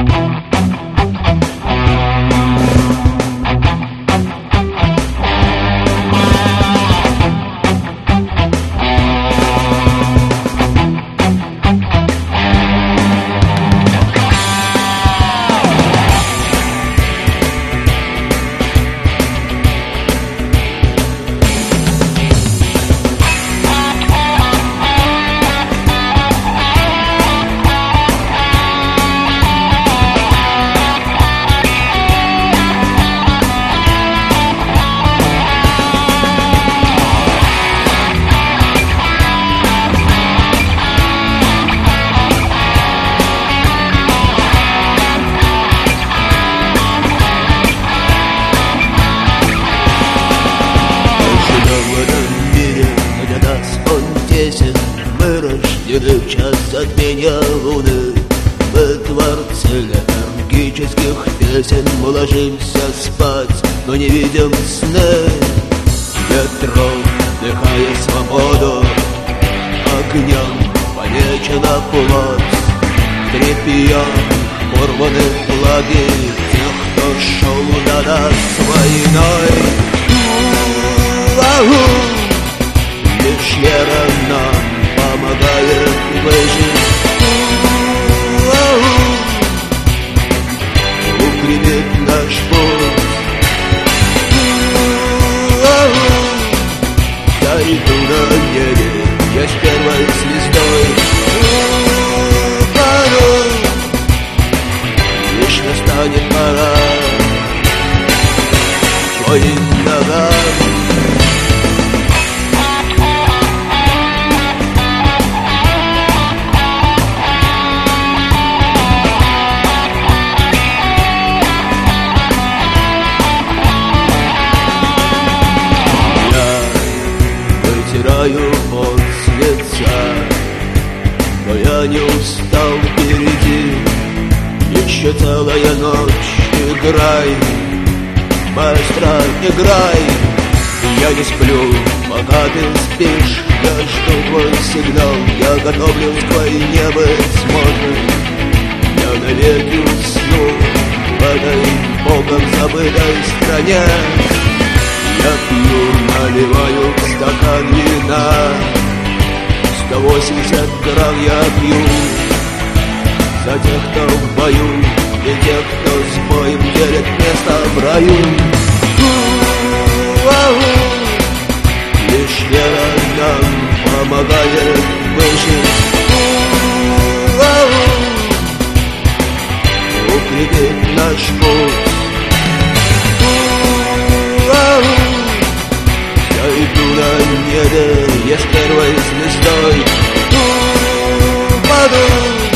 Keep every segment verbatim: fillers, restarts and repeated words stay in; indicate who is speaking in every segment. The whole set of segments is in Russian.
Speaker 1: Мы рождены в час затмения луны. Мы творцы летаргических песен. Мы ложимся спать, но не видим сны. Ветром вдыхая свободу, огнем помечена плоть. Трепьем порваны флаги тех, кто шел на нас войной. Лишь вера нам помогает выжить. Укрепит наш путь. Я иду на небе, я с первой звездой. Лишь настанет пора твоим ногам. Вытираю пот с лица, но я не устал впереди. Еще целая ночь, играй, маэстро, играй. Я не сплю, пока ты спишь. Я жду твой сигнал, я готовлюсь к войне, быть может. Я навеки усну в этой богом забытой стране. Я пью, наливаю стакан вина. Сто восемьдесят грамм я пью за тех, кто в бою, и тех, кто с боем делит место в раю. Лишь вера нам помогает выжить. Укрепит наш путь. Я иду на небе, я с первой звездой. Упаду,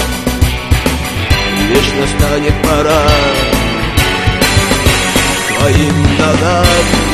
Speaker 1: лишь настанет пора твоим ногам.